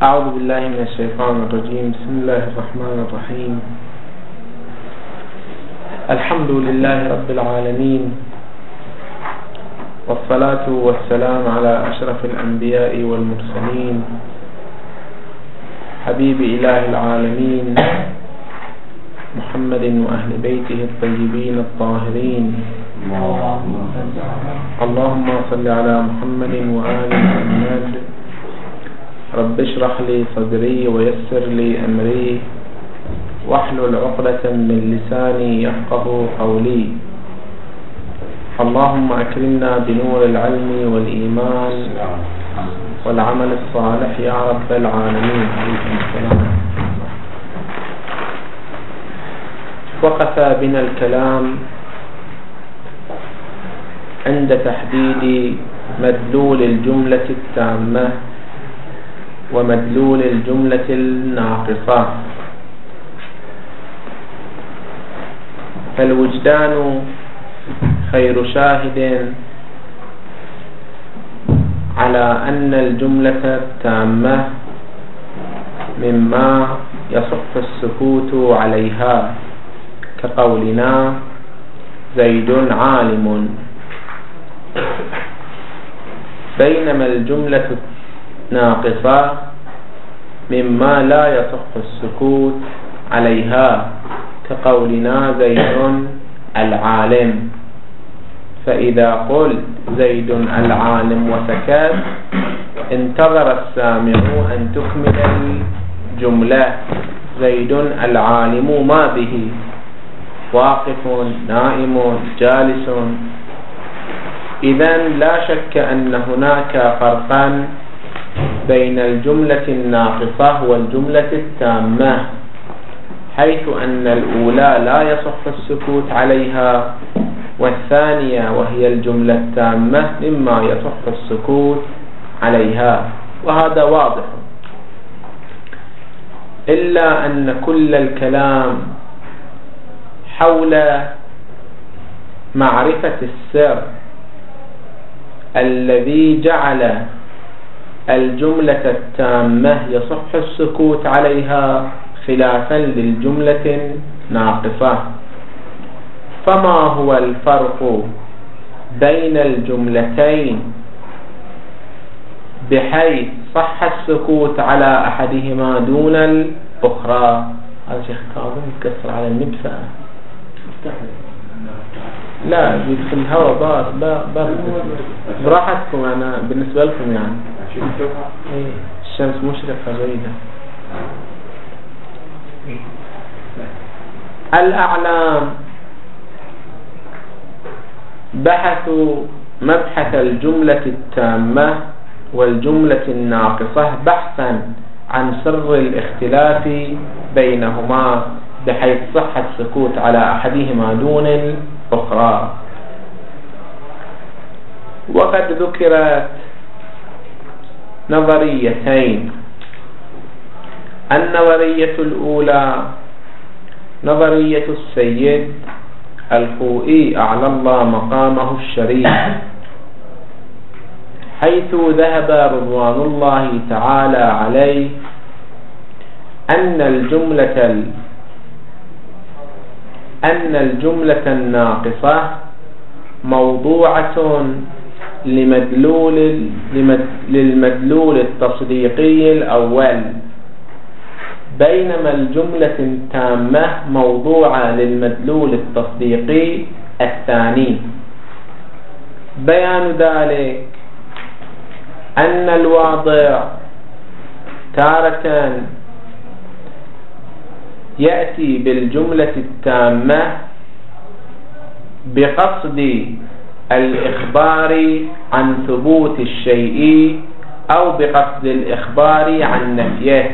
أعوذ بالله من الشيطان الرجيم. بسم الله الرحمن الرحيم. الحمد لله رب العالمين، والصلاة والسلام على أشرف الأنبياء والمرسلين، حبيب إله العالمين محمد وأهل بيته الطيبين الطاهرين. اللهم صل على محمد وآل محمد. رب اشرح لي صدري ويسر لي أمري واحلل عقدة من لساني يفقه قولي. اللهم أكرمنا بنور العلم والإيمان والعمل الصالح يا رب العالمين. عليكم السلام. وقف بنا الكلام عند تحديد مدلول الجملة التامة ومدلول الجملة الناقصة. فالوجدان خير شاهد على أن الجملة التامة مما يصح السكوت عليها، كقولنا زيد عالم، بينما الجملة ناقصة مما لا يصح السكوت عليها، كقولنا زيد العالم. فإذا قلت زيد العالم وسكت انتظر السامع أن تكمل الجملة. زيد العالم ما به؟ واقف، نائم، جالس. إذن لا شك أن هناك فرقا بين الجملة الناقصة والجملة التامة، حيث أن الأولى لا يصح السكوت عليها، والثانية وهي الجملة التامة مما يصح السكوت عليها، وهذا واضح. إلا أن كل الكلام حول معرفة السر الذي جعل الجملة التامة يصح السكوت عليها خلافا للجملة الناقصة. فما هو الفرق بين الجملتين بحيث صح السكوت على أحدهما دون الأخرى؟ هذا شيخ كاظم يكسر على النبسة. لا يدخل الهواء براحتكم. أنا بالنسبة لكم يعني الشمس مشرقة جيدة. الأعلام بحثوا مبحث الجملة التامة والجملة الناقصة بحثا عن سر الاختلاف بينهما بحيث صح السكوت على أحدهما دون الأخرى. وقد ذكرت نظريتين. النظرية الأولى نظرية السيد الخوئي أعلى الله مقامه الشريف، حيث ذهب رضوان الله تعالى عليه أن الجملة الناقصة موضوعة للمدلول التصديقي الأول، بينما الجملة التامة موضوعة للمدلول التصديقي الثاني. بيان ذلك أن الواضع تارة يأتي بالجملة التامة بقصد الإخبار عن ثبوت الشيء أو بقصد الإخبار عن نفيه.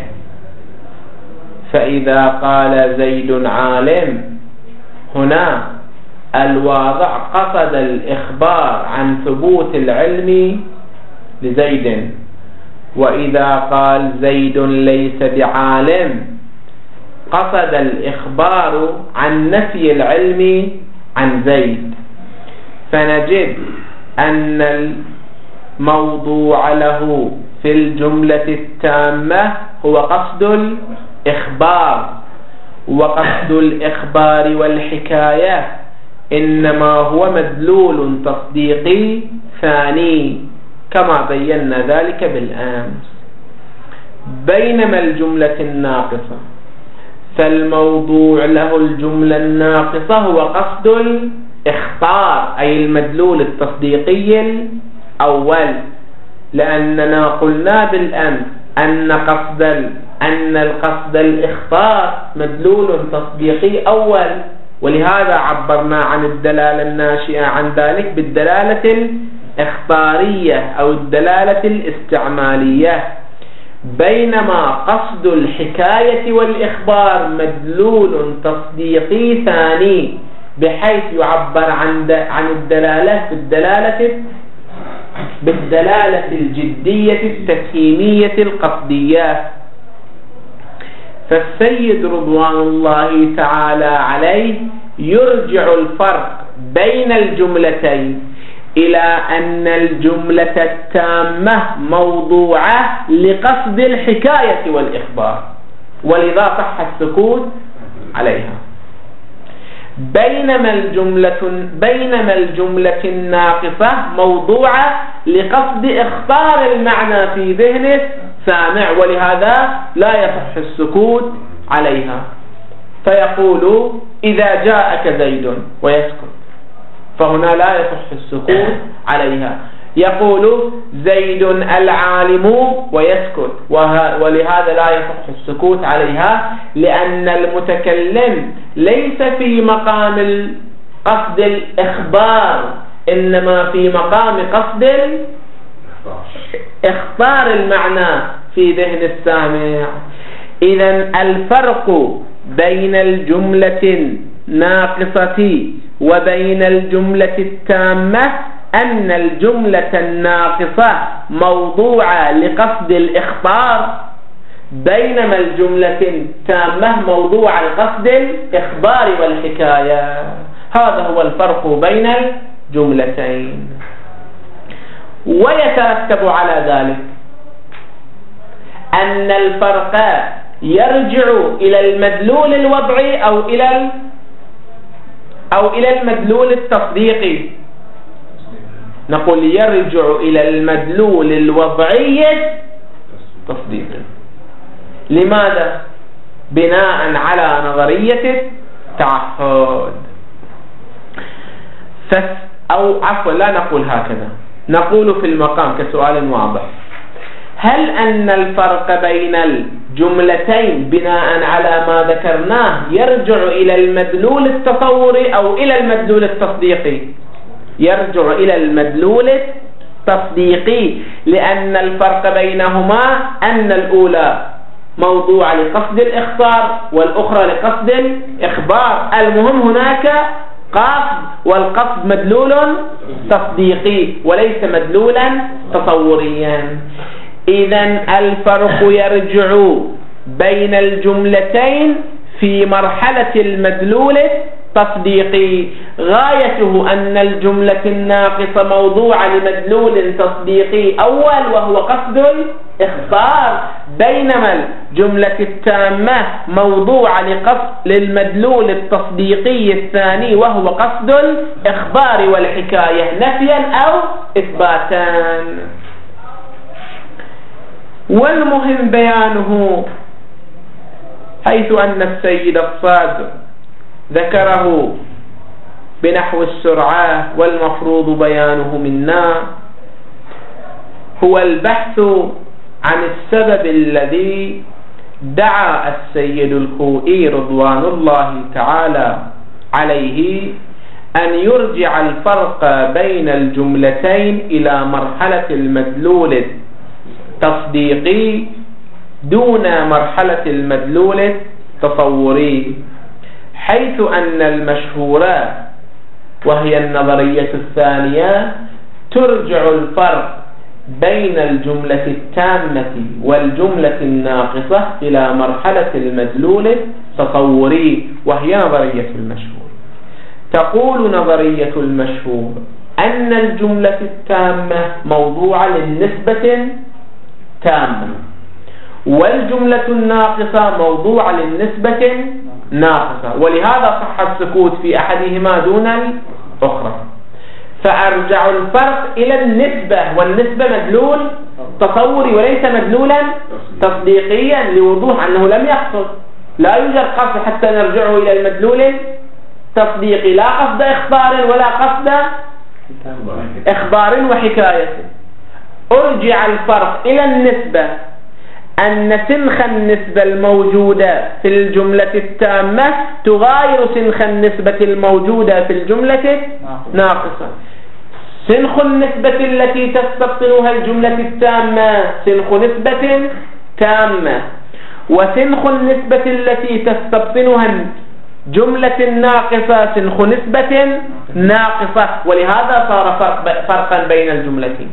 فإذا قال زيد عالم، هنا الواضع قصد الإخبار عن ثبوت العلم لزيد. وإذا قال زيد ليس بعالم، قصد الإخبار عن نفي العلم عن زيد. فنجد أن الموضوع له في الجملة التامة هو قصد الإخبار، وقصد الإخبار والحكاية إنما هو مدلول تصديقي ثاني كما بينا ذلك بالأمس. بينما الجملة الناقصة فالموضوع له الجملة الناقصة هو قصد الإخبار أي المدلول التصديقي الأول، لأننا قلنا بالأمس أن القصد الإخبار مدلول تصديقي أول، ولهذا عبرنا عن الدلالة الناشئة عن ذلك بالدلالة الإخبارية أو الدلالة الاستعمالية. بينما قصد الحكاية والإخبار مدلول تصديقي ثاني، بحيث يعبر عن الدلالة بالدلالة الجدية التفهيمية القصدية. فالسيد رضوان الله تعالى عليه يرجع الفرق بين الجملتين إلى أن الجملة التامة موضوعة لقصد الحكاية والإخبار، ولذا صح السكوت عليها. بينما الجملة الناقصة موضوعة لقصد إخبار المعنى في ذهن السامع، ولهذا لا يصح السكوت عليها. فيقول إذا جاءك زيد ويسكت، فهنا لا يصح السكوت عليها. يقول زيد العالم ويسكت، ولهذا لا يصح السكوت عليها، لأن المتكلم ليس في مقام قصد الإخبار، إنما في مقام قصد إخبار المعنى في ذهن السامع. إذن الفرق بين الجملة الناقصة وبين الجملة التامة أن الجملة الناقصة موضوعة لقصد الإخبار، بينما الجملة التامة موضوعة لقصد الإخبار والحكاية. هذا هو الفرق بين الجملتين. ويترتب على ذلك أن الفرق يرجع إلى المدلول الوضعي أو إلى المدلول التصديقي. نقول يرجع إلى المدلول الوضعي تصديقي. لماذا؟ بناء على نظرية التعهد. أو عفوا لا نقول هكذا، نقول في المقام كسؤال واضح: هل أن الفرق بين الجملتين بناء على ما ذكرناه يرجع إلى المدلول التصوري أو إلى المدلول التصديقي؟ يرجع إلى المدلول التصديقي، لأن الفرق بينهما أن الأولى موضوع لقصد الإخبار والأخرى لقصد الإخبار. المهم هناك قصد، والقصد مدلول تصديقي وليس مدلولا تصوريا. إذن الفرق يرجع بين الجملتين في مرحلة المدلول التصديقي، غايته أن الجملة الناقصة موضوعة لمدلول تصديقي أول وهو قصد الإخبار، بينما الجملة التامة موضوعة للمدلول التصديقي الثاني وهو قصد الإخبار والحكاية نفيا أو إثباتا. والمهم بيانه، حيث أن السيد الصادق ذكره بنحو السرعة والمفروض بيانه منا، هو البحث عن السبب الذي دعا السيد الخوئي رضوان الله تعالى عليه أن يرجع الفرق بين الجملتين إلى مرحلة المدلول التصديقي دون مرحلة المدلول التصوري، حيث أن المشهورة وهي النظرية الثانية ترجع الفرق بين الجملة التامة والجملة الناقصة إلى مرحلة المدلول التصوري، وهي نظرية المشهور. تقول نظرية المشهور أن الجملة التامة موضوعة للنسبة تامة، والجملة الناقصة موضوع للنسبة ناقصة، ولهذا صح السكوت في أحدهما دون الأخرى. فأرجع الفرق إلى النسبة، والنسبة مدلول تصوري وليس مدلولا تصديقيا، لوضوح أنه لم يقصد، لا يوجد قصد حتى نرجعه إلى المدلول التصديقي، لا قصد إخبار ولا قصد إخبار وحكاية. أرجع الفرق إلى النسبة، أن سنخ النسبة الموجودة في الجملة التامة تغاير سنخ النسبة الموجودة في الجملة الناقصة. سنخ النسبة التي تستبطنها الجملة التامة سنخ نسبة تامة، وسنخ النسبة التي تستبطنها الجملة الناقصة سنخ نسبة ناقصة، ولهذا صار فرقا بين الجملتين.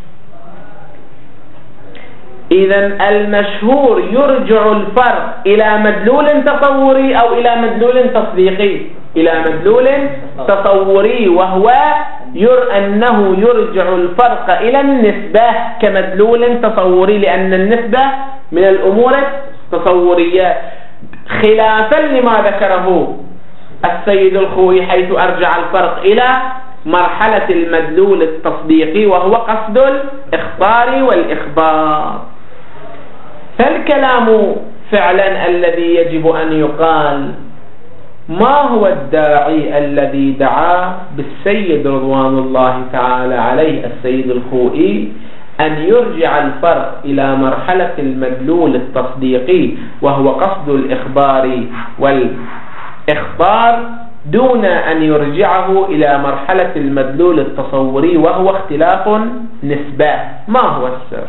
إذن المشهور يرجع الفرق إلى مدلول تصوري أو إلى مدلول تصديقي، إلى مدلول تصوري، وهو أنه يرجع الفرق إلى النسبة كمدلول تصوري، لأن النسبة من الأمور التصورية، خلافا لما ذكره السيد الخوئي حيث أرجع الفرق إلى مرحلة المدلول التصديقي وهو قصد الإخبار والإخبار. فالكلام فعلا الذي يجب أن يقال: ما هو الداعي الذي دعا بالسيد رضوان الله تعالى عليه السيد الخوئي أن يرجع الفرق إلى مرحلة المدلول التصديقي وهو قصد الإخبار والإخبار، دون أن يرجعه إلى مرحلة المدلول التصوري وهو اختلاف نسبة؟ ما هو السر؟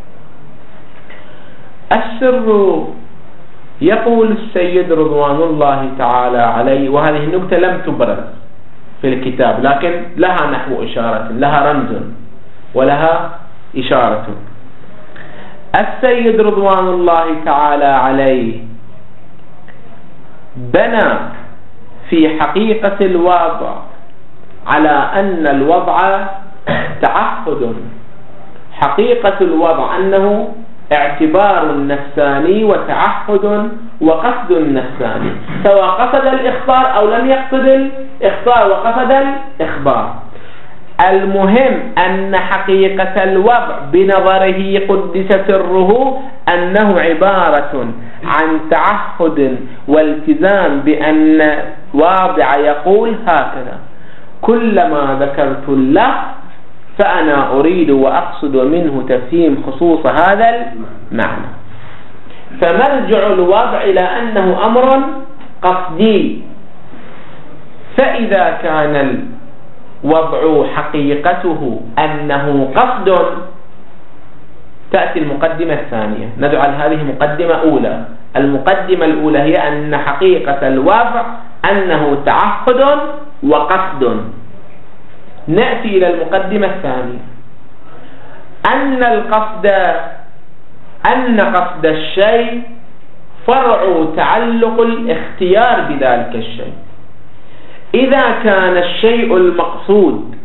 السر يقول السيد رضوان الله تعالى عليه، وهذه النكتة لم تبرز في الكتاب لكن لها نحو إشارة، لها رمز ولها إشارة. السيد رضوان الله تعالى عليه بنى في حقيقة الوضع على أن الوضع تعهد، حقيقة الوضع أنه اعتبار نفساني وتعهد وقصد نفساني، سواء قصد الإخبار أو لم يقصد الإخبار وقصد الإخبار. المهم أن حقيقة الوضع بنظره قدس سره أنه عبارة عن تعهد والتزام، بأن واضع يقول هكذا: كلما ذكرت الله فأنا أريد وأقصد منه تفهيم خصوص هذا المعنى. فمرجع الوضع إلى أنه أمر قصدي، فإذا كان الوضع حقيقته أنه قصد تأتي المقدمة الثانية، نجعل هذه مقدمة أولى. المقدمة الأولى هي أن حقيقة الوضع أنه تعهد وقصد. نأتي إلى المقدمة الثانية، أن قصد الشيء فرع تعلق الاختيار بذلك الشيء. إذا كان الشيء المقصود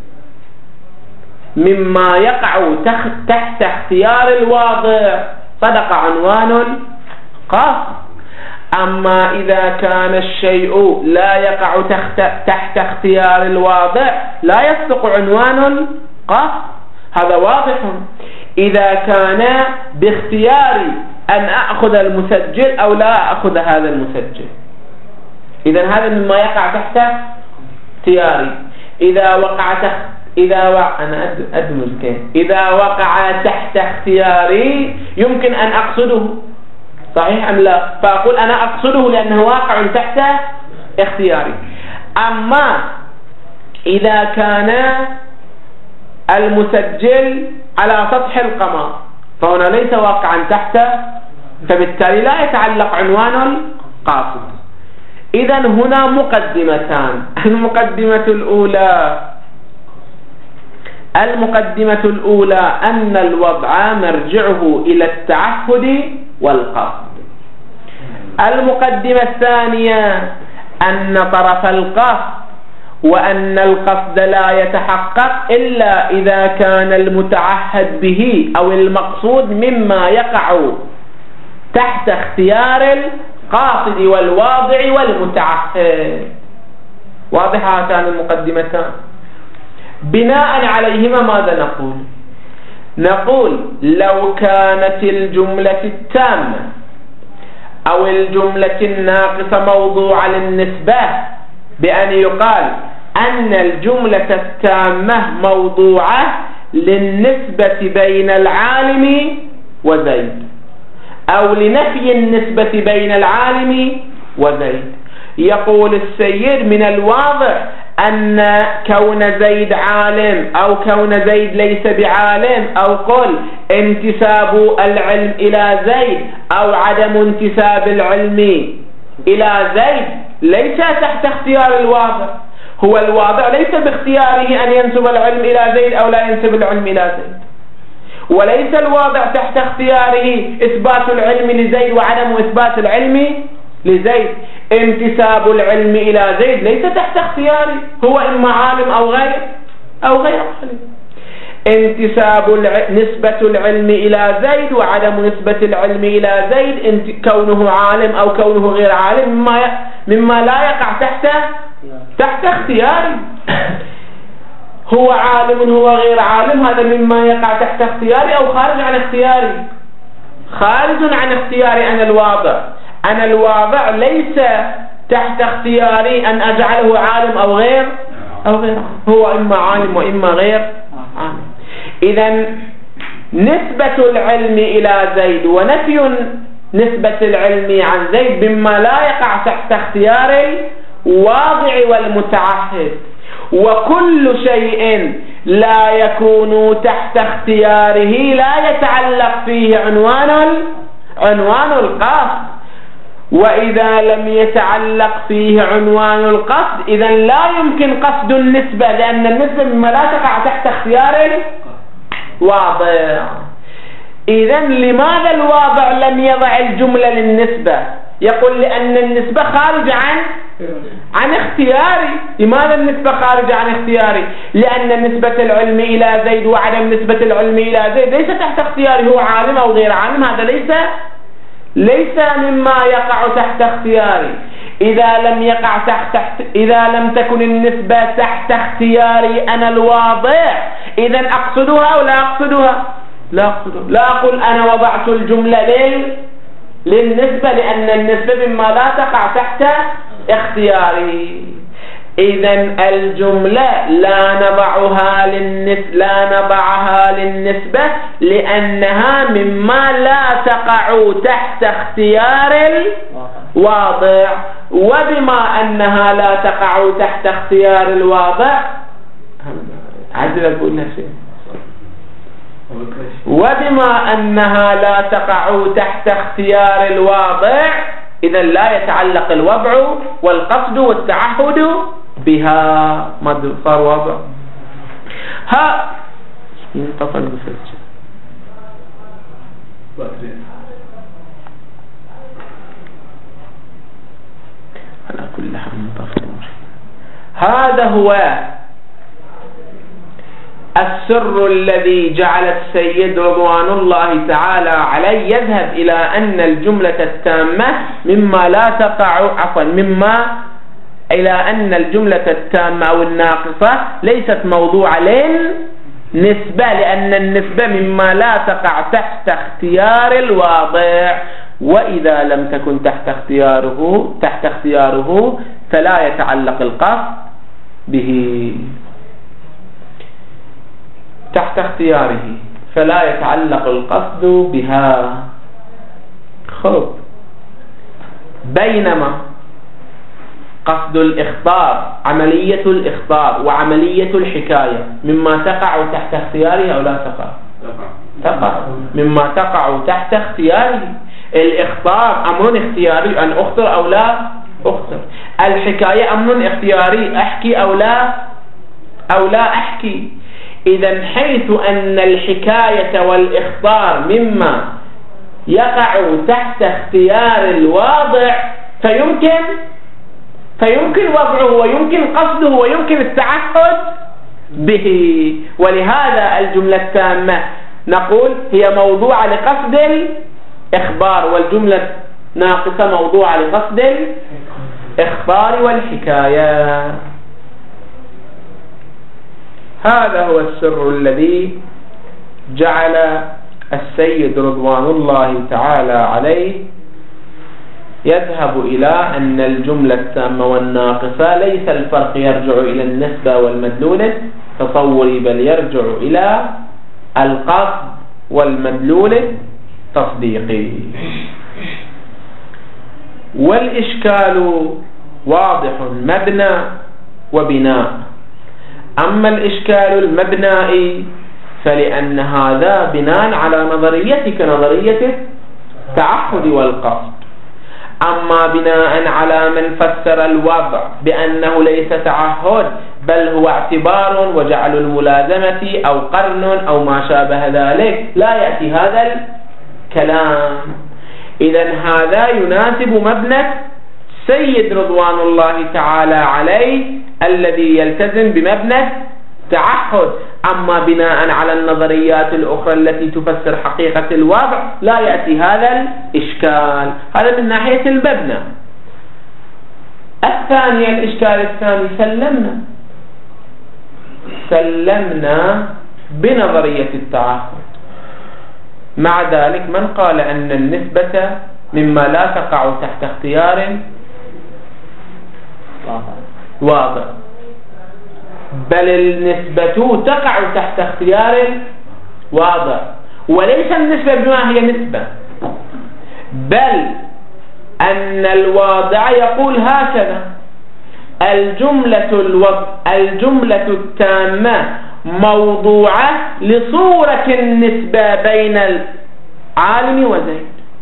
مما يقع تحت اختيار الواضع صدق عنوان قاصد. أما إذا كان الشيء لا يقع تحت اختيار الواضع لا يصدق عنوان قاصد، هذا واضح. إذا كان باختياري أن أخذ المسجل أو لا أخذ هذا المسجل، إذن هذا مما يقع تحت اختياري. إذا وقع تحت اختياري يمكن أن أقصده، صحيح أم لا؟ فأقول أنا أقصده لأنه واقع تحت اختياري. أما إذا كان المسجل على سطح القمر فهنا ليس واقعا تحت، فبالتالي لا يتعلق عنوان القاصد. إذن هنا مقدمتان. المقدمة الأولى أن الوضع مرجعه إلى التعهد والقصد. المقدمة الثانية أن طرف القصد وأن القصد لا يتحقق إلا إذا كان المتعهد به أو المقصود مما يقع تحت اختيار القاصد والواضع والمتعهد. واضح هاتان المقدمتان؟ بناء عليهما ماذا نقول لو كانت الجملة التامة أو الجملة الناقصة موضوعة للنسبة بأن يقال أن الجملة التامة موضوعة للنسبة بين العالم وزيد أو لنفي النسبة بين العالم وزيد. يقول السيد من الواضح أن كون زيد عالم أو كون زيد ليس بعالم أو قل انتساب العلم إلى زيد أو عدم انتساب العلم إلى زيد ليس تحت اختيار الواضع. هو الواضع ليس باختياره أن ينسب العلم إلى زيد أو لا ينسب العلم إلى زيد، وليس الواضع تحت اختياره إثبات العلم لزيد وعدم إثبات العلم لزيد. انتساب العلم إلى زيد ليس تحت اختياره، هو إما عالم أو غير عالم. انتساب نسبة العلم إلى زيد وعدم نسبة العلم إلى زيد كونه عالم أو كونه غير عالم مما لا يقع تحت اختياره. هو عالم هو غير عالم، هذا مما يقع تحت اختياري أو خارج عن اختياري. خارج عن اختياري أنا الواضع ليس تحت اختياري أن أجعله عالم أو غير هو إما عالم وإما غير عالم. إذن نسبة العلم إلى زيد ونفي نسبة العلم عن زيد مما لا يقع تحت اختيار الواضع والمتعهد. وكل شيء لا يكون تحت اختياره لا يتعلق فيه عنوان القصد. وإذا لم يتعلق فيه عنوان القصد إذن لا يمكن قصد النسبة، لأن النسبة مما لا تقع تحت اختيار الواضع. إذن لماذا الواضع لم يضع الجملة للنسبة؟ يقول لأن النسبة خارج عن اختياري. لماذا النسبة خارج عن اختياري؟ لأن نسبة العلم إلى زيد وعدم نسبة العلم إلى زيد ليس تحت اختياري، هو عالم أو غير عالم، هذا ليس مما يقع تحت اختياري. إذا لم تكن النسبة تحت اختياري أنا الواضع إذن أقصدها أو لا أقصدها؟ لا أقول أنا وضعت الجملة للنسبة، لأن النسبة مما لا تقع تحت اختياري. إذن الجملة لا نضعها للنسبة لأنها مما لا تقع تحت اختيار الواضع. وبما أنها لا تقع تحت اختيار الواضع وبما أنها لا تقع تحت اختيار الواضع إذن لا يتعلق الوضع والقصد والتعهد بها. ما صار واضح؟ ها انتصل بفلسفة على كل حال انتصل. هذا هو السر الذي جعل السيد رضوان الله تعالى عليه يذهب إلى أن الجملة التامة إلى أن الجملة التامة أو الناقصة ليست موضوعة للنسبة، لأن النسبة مما لا تقع تحت اختيار الواضع، وإذا لم تكن تحت اختياره فلا يتعلق القصد به. تحت اختياره فلا يتعلق القصد بها. خب، بينما قصد الإخبار عملية الإخبار وعملية الحكاية مما تقع تحت اختياره أو لا تقع مما تقع تحت اختياره. الإخبار أمر اختياري أن أخطر أو لا أخطر. الحكاية أمر اختياري أحكي أو لا أحكي. إذن حيث أن الحكاية والإخبار مما يقع تحت اختيار الواضع فيمكن فيمكن وضعه ويمكن قصده ويمكن التعهد به. ولهذا الجملة التامة نقول هي موضوعة لقصد الإخبار، والجملة ناقصة موضوعة لقصد الإخبار والحكاية. هذا هو السر الذي جعل السيد رضوان الله تعالى عليه يذهب إلى أن الجملة التامة والناقصة ليس الفرق يرجع إلى النسبة والمدلول التصوري، بل يرجع إلى القصد والمدلول التصديقي. والإشكال واضح مبنى وبناء. أما الإشكال المبنائي فلأن هذا بناء على نظريتك، نظرية التعهد والقصد. أما بناء على من فسر الوضع بأنه ليس تعهد بل هو اعتبار وجعل الملازمة أو قرن أو ما شابه ذلك، لا يأتي هذا الكلام. إذن هذا يناسب مبنى سيد رضوان الله تعالى عليه الذي يلتزم بمبنى التعهد. أما بناء على النظريات الأخرى التي تفسر حقيقة الوضع لا يأتي هذا الإشكال. هذا من ناحية المبنى. الثانية، الإشكال الثاني، سلمنا بنظرية التعهد. مع ذلك من قال أن النسبة مما لا تقع تحت اختيار واضح، بل النسبة تقع تحت اختيار واضح، وليس النسبة بما هي نسبة، بل أن الواضع يقول هكذا: الجملة التامة موضوعة لصورة النسبة بين العالم وزيد،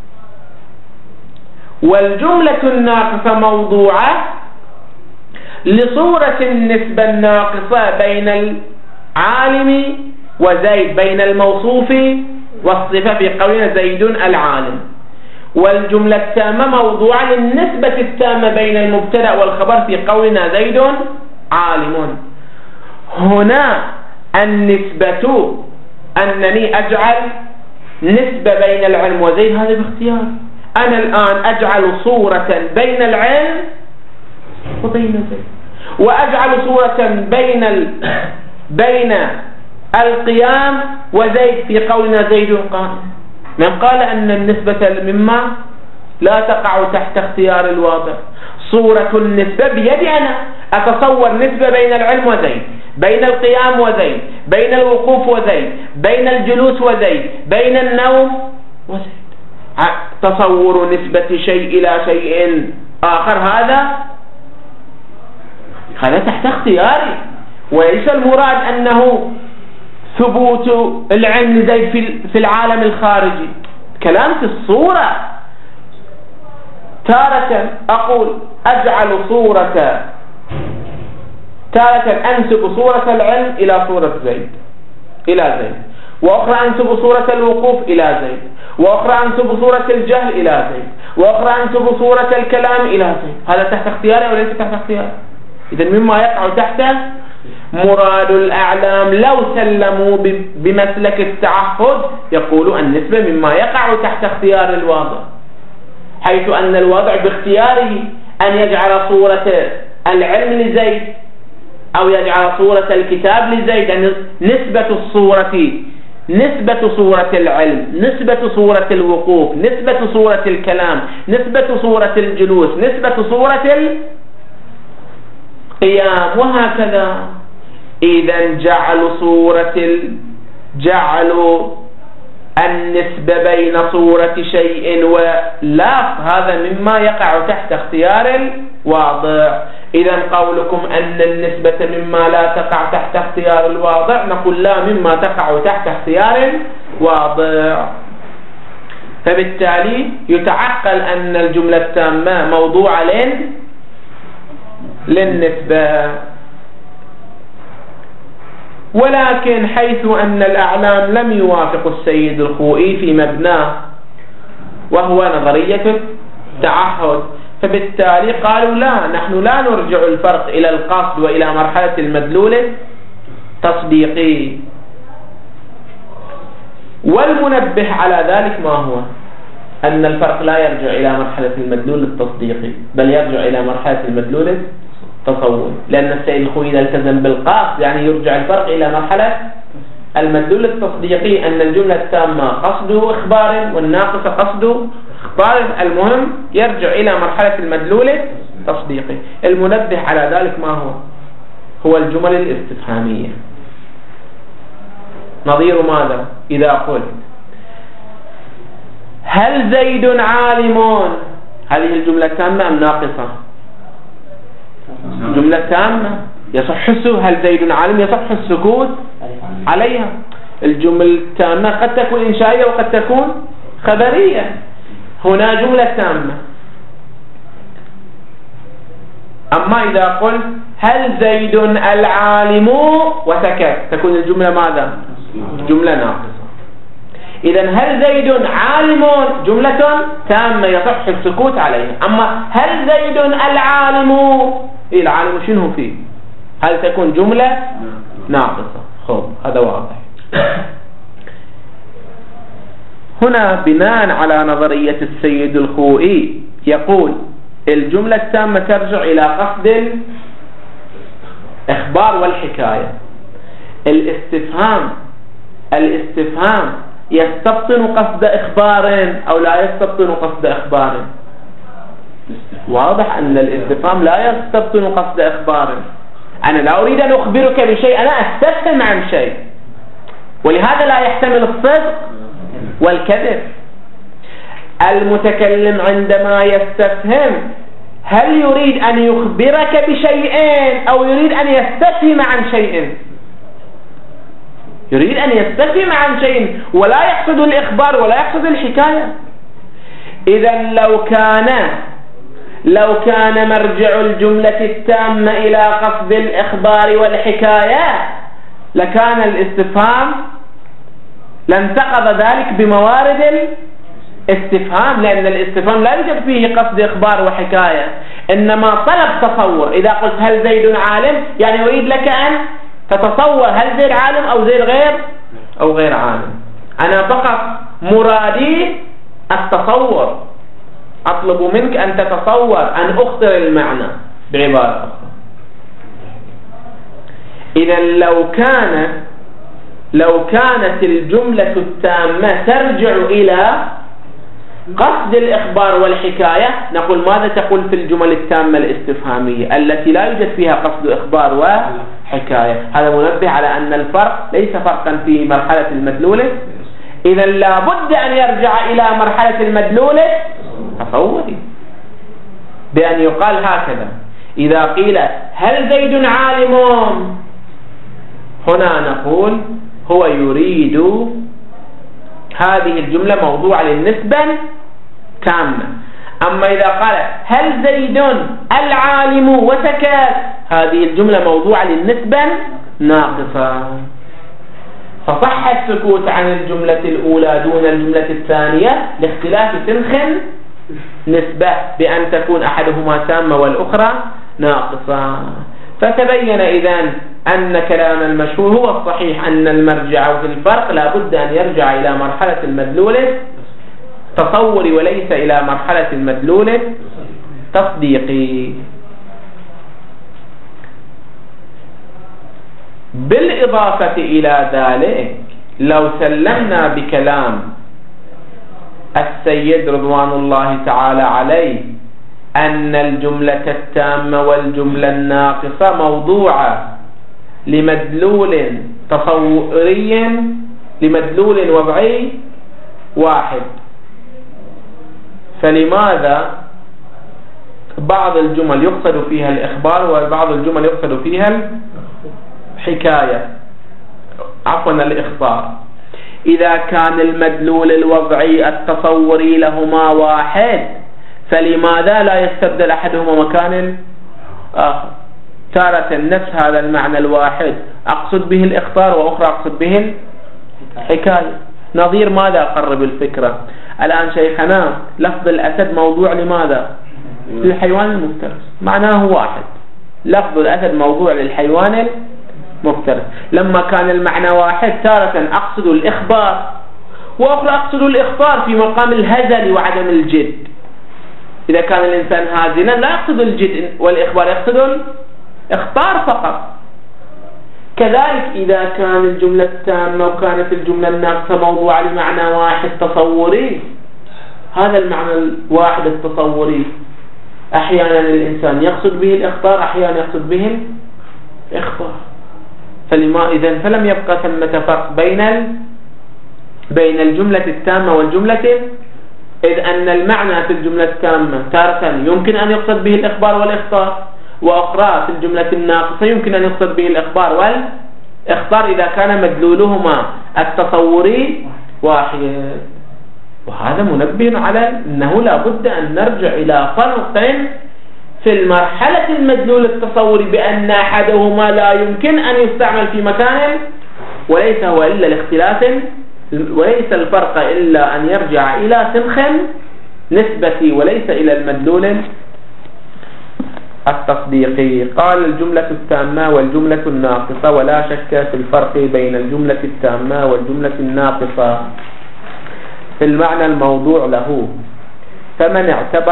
والجملة الناقصة موضوعة لصورة النسبة الناقصة بين العالم وزيد، بين الموصوف والصفة في قولنا زيد العالم. والجملة التامة موضوعة للنسبة التامة بين المبتدأ والخبر في قولنا زيد عالم. هنا النسبة أنني أجعل نسبة بين العلم وزيد، هذا باختيار. أنا الآن أجعل صورة بين العلم وبين زيد، وأجعل صورة بين القيام وزيد في قولنا زيد قائم. من قال أن النسبة مما لا تقع تحت اختيار الواضع؟ صورة النسبة بيدي أنا، أتصور نسبة بين العلم وزيد، بين القيام وزيد، بين الوقوف وزيد، بين الجلوس وزيد، بين النوم وزيد. تصور نسبة شيء إلى شيء آخر هذا تحت اختياري، وليس المراد أنه ثبوت العلم لزيد في العالم الخارجي. كلام في الصورة. تارة أقول أجعل تارة أنسب صورة العلم إلى صورة زيد، وأخرى أنسب صورة الوقوف إلى زيد، وأخرى أنسب صورة الجهل إلى زيد، وأخرى أنسب صورة الكلام إلى زيد. هذا تحت اختياري وليس تحت اختياري. إذن مما يقع تحت مراد الأعلام لو سلموا بمسلك التعهد يقولوا النسبة مما يقع تحت اختيار الواضع، حيث أن الواضع باختياره أن يجعل صورة العلم لزيد أو يجعل صورة الكتاب لزيد. يعني نسبة صورة العلم، نسبة صورة الوقوف، نسبة صورة الكلام، نسبة صورة الجلوس، نسبة صورة القيام، وهكذا. إذا جعلوا النسبة بين صورة شيء ولفظ هذا مما يقع تحت اختيار الواضع. إذا قولكم أن النسبة مما لا تقع تحت اختيار الواضع، نقول لا، مما تقع تحت اختيار الواضع. فبالتالي يتعقل أن الجملة التامة موضوعة للنسبة. ولكن حيث أن الأعلام لم يوافق السيد الخوئي في مبناه وهو نظرية التعهد، فبالتالي قالوا لا، نحن لا نرجع الفرق إلى القصد وإلى مرحلة المدلول التصديقي. والمنبه على ذلك ما هو؟ أن الفرق لا يرجع إلى مرحلة المدلول التصديقي، بل يرجع إلى مرحلة المدلول التصوري، لأن السيد الخوئي إذا التزم بالقصد يعني يرجع الفرق إلى مرحلة المدلول التصديقي، أن الجملة التامة قصده إخبار والناقصة قصده إخبار، المهم يرجع إلى مرحلة المدلول التصديقي. المنبه على ذلك ما هو؟ هو الجمل الاستفهامية. نظير ماذا؟ إذا قلت هل زيد عالم، هذه الجملة تامة أم ناقصة؟ جملة تامة، يصح هل زيد عالم يصح السكوت عليها. الجمل التامة قد تكون إنشائية وقد تكون خبرية. هنا جملة تامة. أما إذا قلت هل زيد العالم وسكت، تكون الجملة ماذا؟ جملة ناقصة. إذن هل زيد عالم جملة تامة يصح السكوت عليها. أما هل زيد العالم، العالم شنو فيه؟ هل تكون جملة ناقصة. خب هذا واضح. هنا بناء على نظرية السيد الخوئي يقول الجملة التامة ترجع إلى قصد الإخبار والحكاية. الاستفهام يستبطن قصد إخبار أو لا يستبطن قصد إخبار؟ واضح أن الاستفهام لا يستبطن قصد إخبار. أنا لا أريد أن أخبرك بشيء، أنا أستفهم عن شيء، ولهذا لا يحتمل الصدق والكذب. المتكلم عندما يستفهم هل يريد أن يخبرك بشيئين أو يريد أن يستفهم عن شيء؟ يريد أن يستفهم عن شيء ولا يقصد الإخبار ولا يقصد الحكاية. إذن لو كان مرجع الجملة التامة إلى قصد الإخبار والحكاية لكان الاستفهام لانتقض ذلك بموارد الاستفهام، لأن الاستفهام لا يوجد فيه قصد إخبار وحكاية، إنما طلب تصور. إذا قلت هل زيد عالم يعني أريد لك أن تتصور هل زيد عالم أو غير عالم. أنا فقط مرادي التصور، أطلب منك أن تتصور، أن أخطر المعنى بعبارة أخرى. إذا لو كانت الجملة التامة ترجع إلى قصد الإخبار والحكاية، نقول ماذا تقول في الجمل التامة الاستفهامية التي لا يوجد فيها قصد إخبار وحكاية؟ هذا منبه على أن الفرق ليس فرقا في مرحلة المدلول. إذا لابد أن يرجع إلى مرحلة المدلول تصوري، بأن يقال هكذا: إذا قيل هل زيد عالم، هنا نقول هو يريد هذه الجملة موضوعة للنسبة تامة. أما إذا قال هل زيد العالم وسكت، هذه الجملة موضوعة للنسبة ناقصة. فصح السكوت عن الجملة الأولى دون الجملة الثانية لاختلاف سنخ نسبة، بأن تكون أحدهما تامة والأخرى ناقصة. فتبين إذن أن كلام المشهور هو الصحيح، أن المرجع في الفرق لا بد أن يرجع إلى مرحلة المدلول تصوري وليس إلى مرحلة المدلول تصديقي. بالإضافة إلى ذلك لو سلمنا بكلام السيد رضوان الله تعالى عليه أن الجملة التامة والجملة الناقصة موضوعة لمدلول تصوري لمدلول وضعي واحد، فلماذا بعض الجمل يقصد فيها الإخبار وبعض الجمل يقصد فيها الحكاية، عفوا الإخبار؟ إذا كان المدلول الوضعي التصوري لهما واحد، فلماذا لا يستبدل أحدهما مكان الآخر؟ تارة نفس هذا المعنى الواحد أقصد به الإخبار وأخرى أقصد به الحكاية. نظير ماذا؟ قرب الفكرة. الآن شيخنا لفظ الأسد موضوع لماذا؟ للحيوان المفترس، معناه واحد. لفظ الأسد موضوع للحيوان المفترس. لما كان المعنى واحد تارة أقصد الإخبار، وأخرى أقصد الإخبار في مقام الهزل وعدم الجد. إذا كان الإنسان هازلا لا يقصد الجد والإخبار، يقصد الإخبار فقط. كذلك إذا كان الجملة التامة وكانت الجملة الناقصة موضوعة لمعنى واحد تصوري، هذا المعنى الواحد التصوري أحيانا الإنسان يقصد به الإخبار، أحيانا يقصد به الإخبار. فلم يبقى ثمة فرق بين الجملة التامة والجملة، إذ أن المعنى في الجملة التامة تارة يمكن أن يقصد به الإخبار والإخبار، وأخرى في الجملة الناقصة يمكن أن يقصد به الإخبار والإخبار إذا كان مدلولهما التصوري واحد. وهذا منبه على أنه لا بد أن نرجع إلى فرق في المرحلة المدلول التصوري، بأن أحدهما لا يمكن أن يستعمل في مكان، وليس هو إلا الاختلاف، وليس الفرق إلا أن يرجع إلى سنخ نسبتي وليس إلى المدلول التصديقي. قال الجملة التامة والجملة الناقصة، ولا شك في الفرق بين الجملة التامة والجملة الناقصة في المعنى الموضوع له. فمن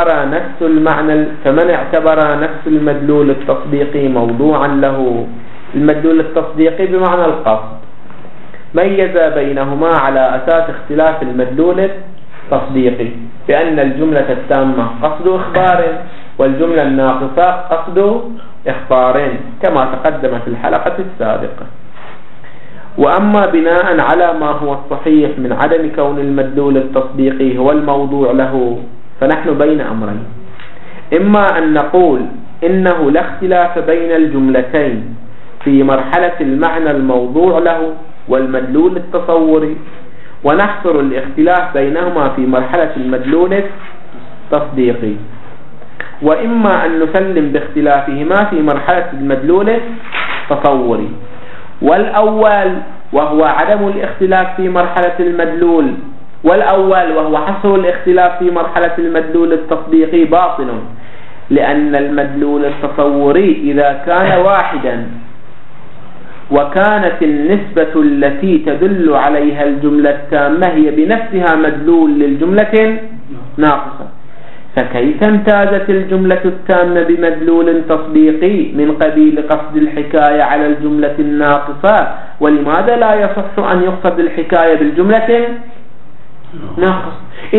اعتبر نفس المدلول التصديقي موضوعا له، المدلول التصديقي بمعنى القصد، ميز بينهما على أساس اختلاف المدلول التصديقي، بأن الجملة التامة قصد إخبار والجملة الناقصة قصد إخبار كما تقدم في الحلقة السابقة. وأما بناء على ما هو الصحيح من عدم كون المدلول التصديقي هو الموضوع له، فنحن بين أمرين: إما أن نقول إنه لا اختلاف بين الجملتين في مرحلة المعنى الموضوع له والمدلول التصوري، ونحصر الاختلاف بينهما في مرحلة المدلول التصديقي، وإما أن نسلم باختلافهما في مرحلة المدلول التصوري. والأول وهو عدم الاختلاف في مرحلة المدلول، والأول وهو حصر الاختلاف في مرحلة المدلول التصديقي باطل، لأن المدلول التصوري إذا كان واحدا وكانت النسبة التي تدل عليها الجملة التامة هي بنفسها مدلول للجملة ناقصة، فكيف امتازت الجملة التامة بمدلول تصديقي من قبيل قصد الحكاية على الجملة الناقصة؟ ولماذا لا يصح أن يقصد الحكاية بالجملة ناقصة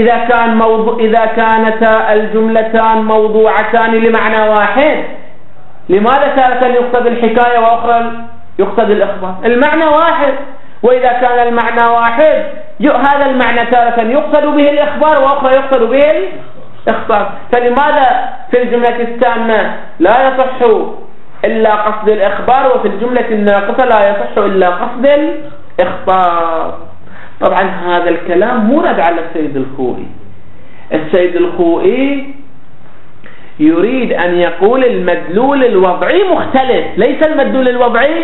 إذا كانتا الجملتان موضوعتان لمعنى واحد؟ لماذا تارة يقصد الحكاية وأخرى يقصد الإخبار؟ المعنى واحد، وإذا كان المعنى واحد هذا المعنى تارة يقصد به الإخبار وأخرى يقصد به الإخبار. فلماذا في الجملة التامة لا يصح إلا قصد الإخبار، وفي الجملة الناقصة لا يصح إلا قصد الإخبار؟ طبعا هذا الكلام مو رد على السيد الخوئي. السيد الخوئي يريد أن يقول المدلول الوضعي مختلف، ليس المدلول الوضعي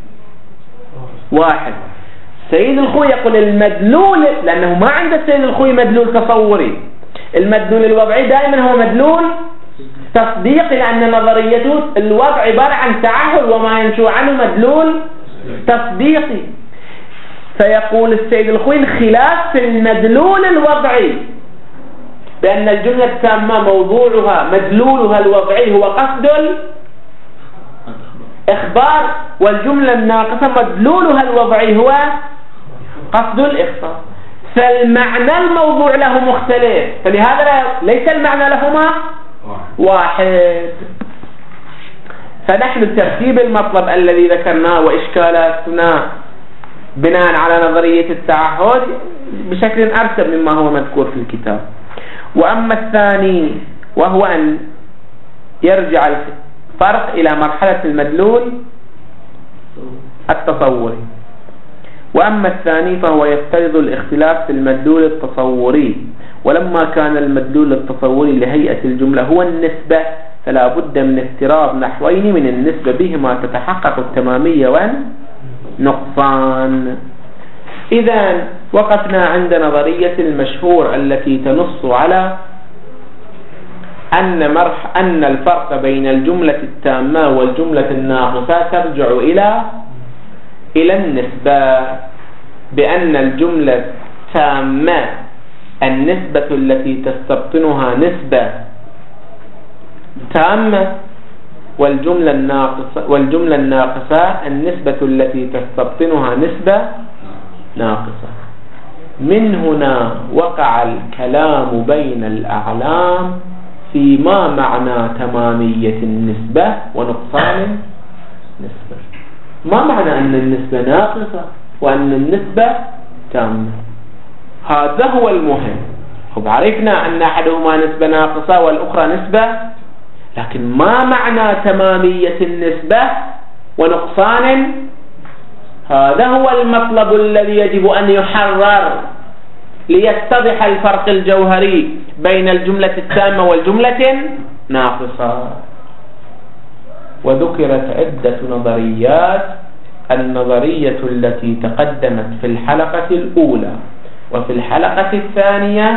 واحد. السيد الخوئي يقول المدلول، لأنه ما عند السيد الخوئي مدلول تصوري، المدلول الوضعي دائما هو مدلول تصديقي، لأن نظريته الوضع عبارة عن تعهد وما ينشو عنه مدلول تصديقي. فيقول السيد الخوئي الخلاف في المدلول الوضعي، بأن الجملة التامة موضوعها مدلولها الوضعي هو قصد الإخبار، والجملة الناقصة مدلولها الوضعي هو قصد الإخبار. فالمعنى الموضوع له مختلف، فلهذا ليس المعنى لهما واحد. فنحن ترتيب المطلب الذي ذكرناه وإشكالاتنا بناء على نظرية التعهد بشكل أرسل مما هو مذكور في الكتاب. وأما الثاني وهو أن يرجع الفرق إلى مرحلة المدلول التصوري. وأما الثاني فهو يفترض الاختلاف في المدلول التصوري، ولما كان المدلول التصوري لهيئة الجملة هو النسبة، فلا بد من افتراض نحوين من النسبة بهما تتحقق التمامية والنقصان. إذن وقفنا عند نظرية المشهور التي تنص على أن الفرق بين الجملة التامة والجملة الناقصة ترجع إلى النسبة، بأن الجملة التامة النسبة التي تستبطنها نسبة تامة، والجملة الناقصة النسبة التي تستبطنها نسبة ناقصة. من هنا وقع الكلام بين الأعلام فيما معنى تمامية النسبة ونقصان النسبة. ما معنى أن النسبة ناقصة وأن النسبة تامة؟ هذا هو المهم. عرفنا أن أحدهما نسبة ناقصة والأخرى نسبة، لكن ما معنى تمامية النسبة ونقصان؟ هذا هو المطلب الذي يجب أن يحرر ليتضح الفرق الجوهري بين الجملة التامة والجملة الناقصة. وذكرت عدة نظريات، النظرية التي تقدمت في الحلقة الأولى وفي الحلقة الثانية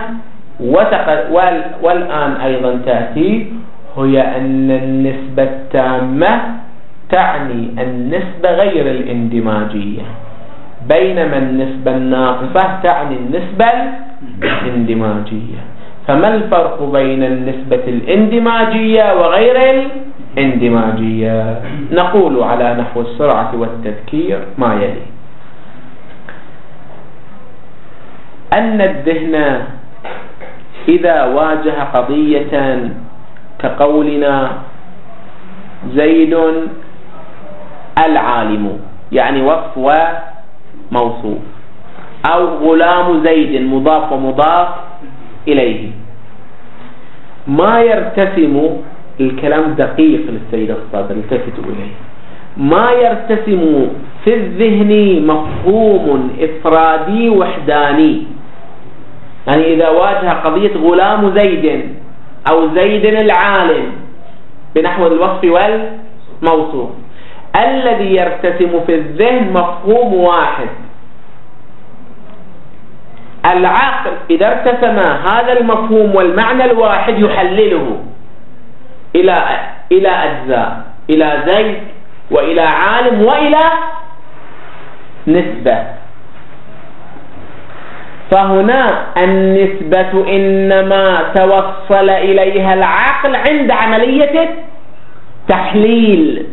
والآن أيضا تأتي، هي أن النسبة التامة تعني النسبة غير الاندماجية، بينما النسبة الناقصة تعني النسبة الاندماجية. فما الفرق بين النسبة الاندماجية وغير الاندماجية؟ نقول على نحو السرعة والتذكير ما يلي: أن الذهن إذا واجه قضية كقولنا زيد العالم، يعني وصف وموصوف، أو غلام زيد مضاف ومضاف إليه، ما يرتسم، الكلام دقيق للسيد الصادر التفتوا إليه، ما يرتسم في الذهن مفهوم إفرادي وحداني. يعني إذا واجه قضية غلام زيد أو زيد العالم بنحو الوصف والموصوف، الذي يرتسم في الذهن مفهوم واحد. العقل إذا ارتسم هذا المفهوم والمعنى الواحد يحلله إلى أجزاء، إلى زيد وإلى عالم وإلى نسبة. فهنا النسبة إنما توصل إليها العقل عند عملية التحليل.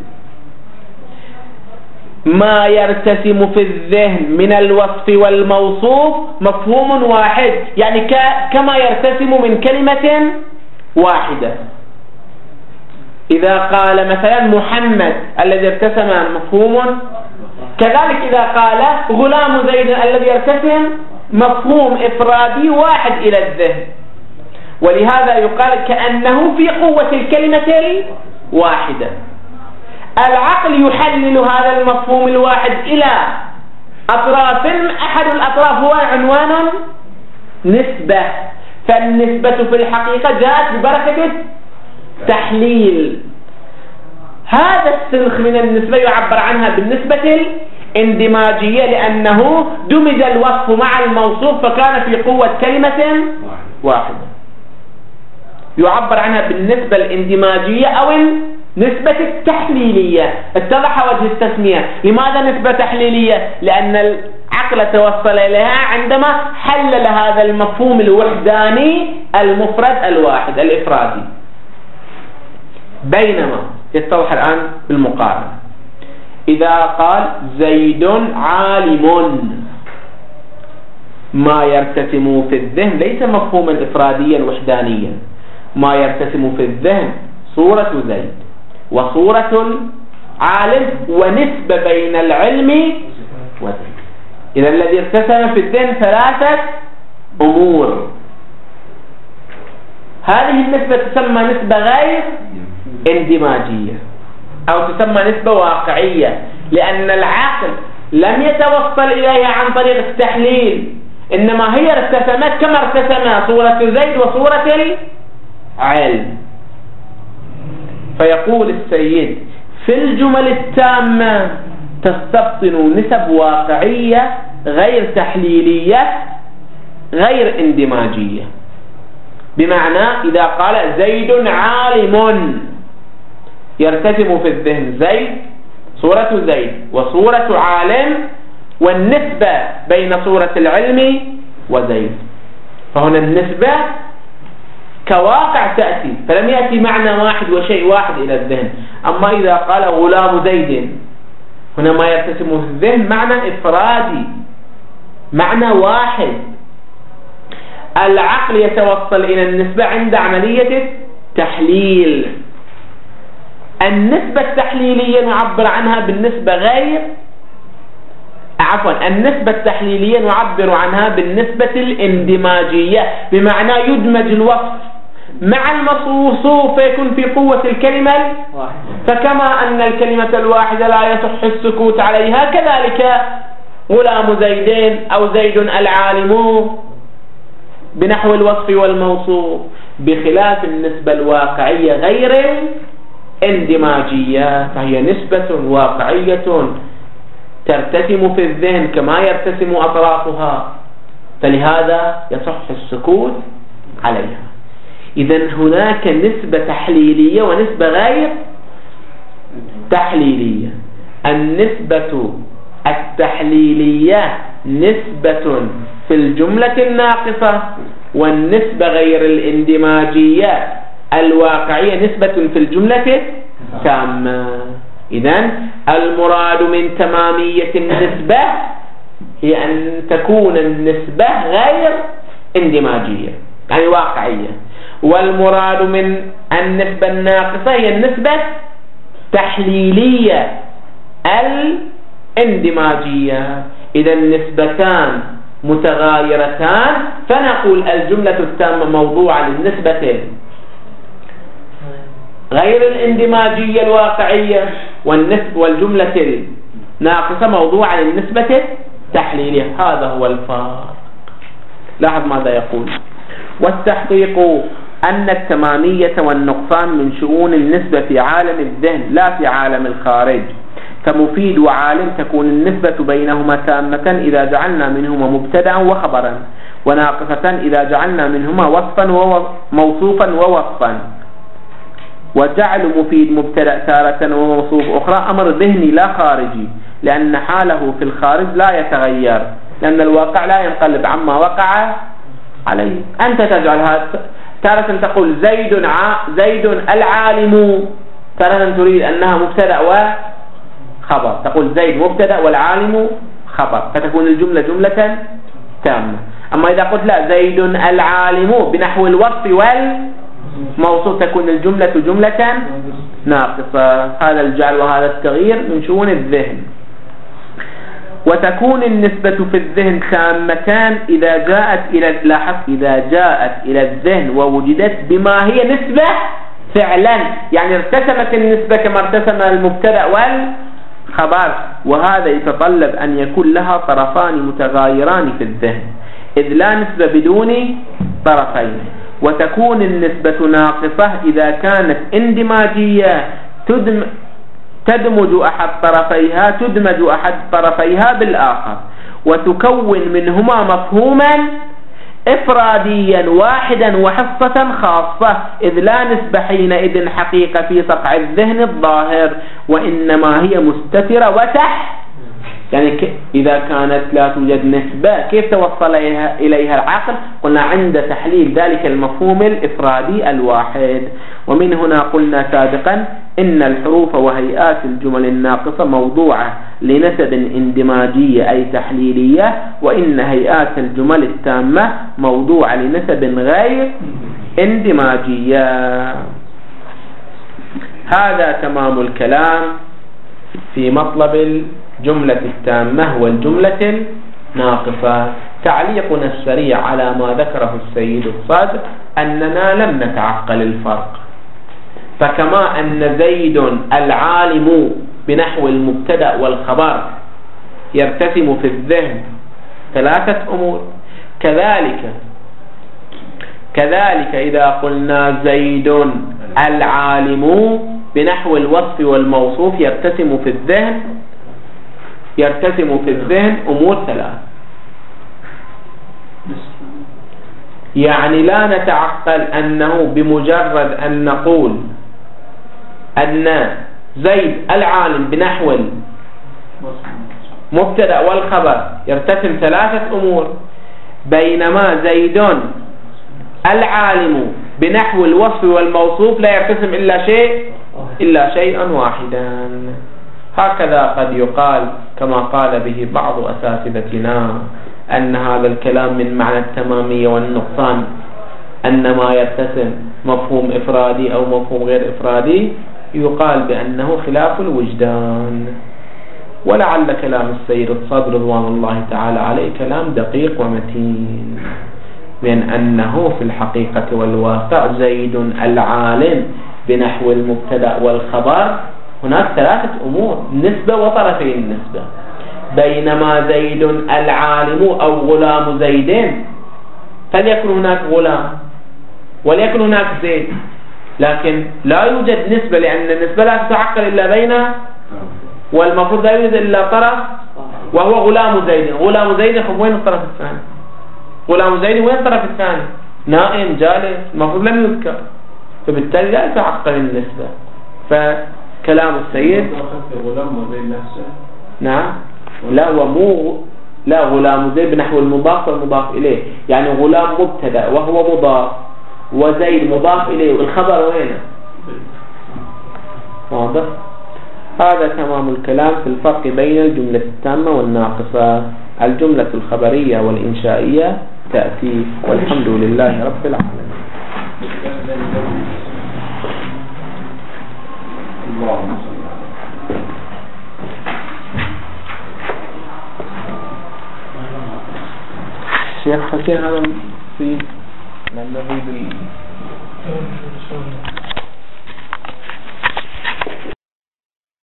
ما يرتسم في الذهن من الوصف والموصوف مفهوم واحد، يعني كما يرتسم من كلمة واحدة. إذا قال مثلا محمد الذي ارتسم مفهوم، كذلك إذا قال غلام زيد الذي يرتسم مفهوم إفرادي واحد إلى الذهن. ولهذا يقال كأنه في قوة الكلمة الواحدة. العقل يحلل هذا المفهوم الواحد إلى أطراف، أحد الأطراف هو عنوان نسبة. فالنسبة في الحقيقة جاءت ببركة التحليل. هذا السنخ من النسبة يعبر عنها بالنسبة الاندماجية، لأنه دمج الوصف مع الموصوف فكان في قوة كلمة واحدة. يعبر عنها بالنسبة الاندماجية أو النسبة التحليلية. اتضح وجه التسمية. لماذا نسبة تحليلية؟ لأن العقل توصل إليها عندما حلل هذا المفهوم الوحداني المفرد الواحد الإفرادي. بينما يتضح الآن بالمقارنة، إذا قال زيد عالم، ما يرتسم في الذهن ليس مفهوما إفراديا وحدانيا، ما يرتسم في الذهن صورة زيد وصورة العالم ونسبة بين العلم وزيد. إذا الذي ارتسم في الذهن ثلاثة أمور. هذه النسبة تسمى نسبة غير اندماجية أو تسمى نسبة واقعية، لأن العقل لم يتوصل إليها عن طريق التحليل، إنما هي ارتسمت كما ارتسم صورة زيد وصورة العلم. فيقول السيد في الجمل التامة تستبطن نسب واقعية غير تحليلية غير اندماجية. بمعنى إذا قال زيد عالم يرتسم في الذهن زيد، صورة زيد وصورة عالم، والنسبة بين صورة العلم وزيد. فهنا النسبة كواقع تأتي، فلم يأتي معنى واحد وشيء واحد إلى الذهن. أما إذا قال غلام زيد، هنا ما يرتسم في الذهن معنى إفرادي، معنى واحد. العقل يتوصل إلى النسبة عند عملية التحليل. النسبة التحليلية نعبر عنها بالنسبة النسبة التحليلية نعبر عنها بالنسبة الاندماجية، بمعنى يدمج الوصف مع الموصوف فيكون في قوة الكلمة الواحدة. فكما أن الكلمة الواحدة لا يصح السكوت عليها، كذلك غلام زيدين أو زيد العالم بنحو الوصف والموصوف، بخلاف النسبة الواقعية غير الاندماجية، فهي نسبة واقعية ترتسم في الذهن كما يرتسم أطرافها، فلهذا يصح السكوت عليها. إذن هناك نسبة تحليلية ونسبة غير تحليلية. النسبة التحليلية نسبة في الجملة الناقصة، والنسبة غير الاندماجية الواقعية نسبة في الجملة التامة. إذن المراد من تمامية النسبة هي أن تكون النسبة غير اندماجية يعني واقعية، والمراد من النسبة الناقصة هي النسبة التحليلية الاندماجية. إذا النسبتان متغايرتان، فنقول الجملة التامة موضوعة للنسبة غير الاندماجية الواقعية، والجملة الناقصة موضوعة للنسبة التحليلية. هذا هو الفرق. لاحظ ماذا يقول: والتحقيق أن التمامية والنقصان من شؤون النسبة في عالم الذهن لا في عالم الخارج. فمفيد وعالم تكون النسبة بينهما تامة إذا جعلنا منهما مبتدأ وخبرا، وناقصة إذا جعلنا منهما وصفا وموصوفا ووصفا. وجعل مفيد مبتدأ تارة وموصوف أخرى أمر ذهني لا خارجي، لأن حاله في الخارج لا يتغير، لأن الواقع لا ينقلب عما وقع عليه. أنت تجعلها تارة تقول زيد العالم، تارة تريد أنها مبتدأ وخبر، تقول زيد مبتدأ والعالم خبر، فتكون الجملة جملة تامة. أما إذا قلت لا زيد العالم بنحو الوصف والموصوف تكون الجملة جملة ناقصة. هذا الجعل وهذا التغيير من شؤون الذهن. وتكون النسبة في الذهن تامتان إذا جاءت إلى الذهن ووجدت بما هي نسبة فعلا، يعني ارتسمت النسبة كما ارتسم المبتدأ والخبر، وهذا يتطلب أن يكون لها طرفان متغايران في الذهن، إذ لا نسبة بدون طرفين. وتكون النسبة ناقصة إذا كانت اندماجية تدمج أحد طرفيها بالآخر، وتكون منهما مفهوما إفراديا واحدا وحصة خاصة، إذ لا نسبة حينئذ حقيقة في صقع الذهن الظاهر، وإنما هي مستترة يعني إذا كانت لا توجد نسبة كيف توصل إليها العقل؟ قلنا عند تحليل ذلك المفهوم الإفرادي الواحد. ومن هنا قلنا سابقا إن الحروف وهيئات الجمل الناقصة موضوعة لنسب اندماجية أي تحليلية، وإن هيئات الجمل التامة موضوعة لنسب غير اندماجية. هذا تمام الكلام في مطلب الجملة التامة والجملة الناقصة. تعليقنا السريع على ما ذكره السيد الصادق أننا لم نتعقل الفرق. فكما أن زيد العالم بنحو المبتدأ والخبر يرتسم في الذهن 3 أمور، كذلك إذا قلنا زيد العالم بنحو الوصف والموصوف يرتسم في الذهن أمور 3. يعني لا نتعقل أنه بمجرد أن نقول أن زيد العالم بنحو المبتدأ والخبر يرتسم ثلاثة أمور، بينما زيد العالم بنحو الوصف والموصوف لا يرتسم إلا شيئا واحدا. هكذا قد يقال كما قال به بعض أساتذتنا أن هذا الكلام من معنى التمامية والنقصان، أن ما يرتسم مفهوم إفرادي أو مفهوم غير إفرادي يقال بأنه خلاف الوجدان. ولعل كلام السيد الصدر رضوان الله تعالى عليه كلام دقيق ومتين، من أنه في الحقيقة والواقع زيد العالم بنحو المبتدأ والخبر هناك ثلاثة أمور، نسبة وطرفي النسبة، بينما زيد العالم أو غلام زيد فليكن هناك غلام وليكن هناك زيد، لكن لا يوجد نسبة لأن النسبة لا تتعقل إلا بين، والمفروض لا يوجد إلا طرف وهو غلام زيد. غلام زيد وين الطرف الثاني؟ غلام زيد وين الطرف الثاني؟ نائم جالس، المفروض لم يذكر، فبالتالي لا تتعقل النسبة. فكلام السيد غلام زيد نفسه نعم لا هو مو لا غلام زيد بنحو المضاف والمضاف إليه، يعني غلام مبتدأ وهو مضاف وزيد مضاف إليه والخبر وينه؟ واضح؟ هذا تمام الكلام في الفرق بين الجملة التامة والناقصة. الجملة الخبرية والإنشائية تأتي، والحمد لله رب العالمين. اللهم صل شيخ حسين هذا في من نريد